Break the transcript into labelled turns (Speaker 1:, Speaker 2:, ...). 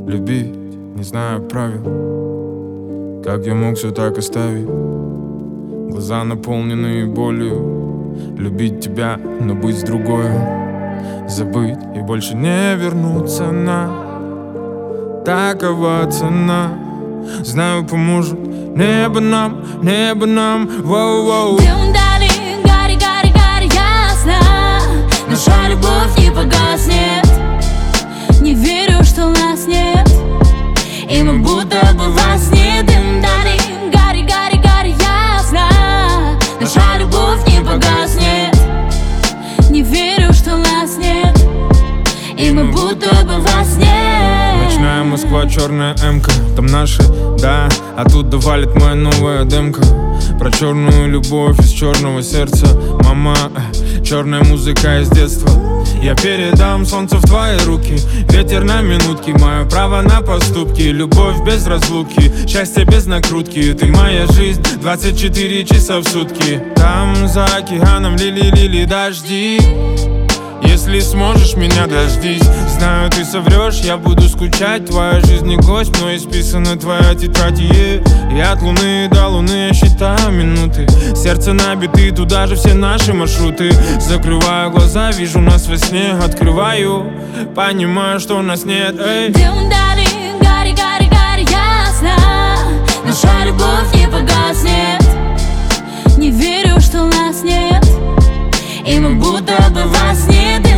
Speaker 1: любить, не знаю правил. Как я мог все так оставить? Глаза наполненные болью. Любить тебя, но быть с другой. Забыть и больше не вернуться на. Такова цена. Знаю, поможет небо нам, воу-воу.
Speaker 2: Дым дали, гори, гори, гори, ясно. Наша любовь не погаснет. Не верю, что нас нет, и мы будто бы во сне. Дым дали, гори, гори, гори, ясно. Наша любовь не погаснет. Не верю, что нас нет, и мы будто бы во сне.
Speaker 1: Ночная Москва, черная М-ка. Там наши, да, оттуда валит моя новая демка. Про черную любовь из черного сердца. Мама, черная музыка из детства. Я передам солнце в твои руки. Ветер на минутки, мое право на поступки. Любовь без разлуки, счастье без накрутки. Ты моя жизнь, 24 часа в сутки. Там за океаном лили дожди. Если сможешь, меня дождись. Знаю, ты соврешь, я буду скучать. Твоя жизнь не гость, но исписана твоя тетрадь. И от луны до луны я считаю минуты. Сердце набиты, туда же все наши маршруты. Закрываю глаза, вижу нас во сне. Открываю, понимаю, что нас нет. Эй.
Speaker 2: Дым дали, гори, гори, гори, ясно. Наша любовь не погаснет. Не верю, что нас нет, и мы будто бы во сне.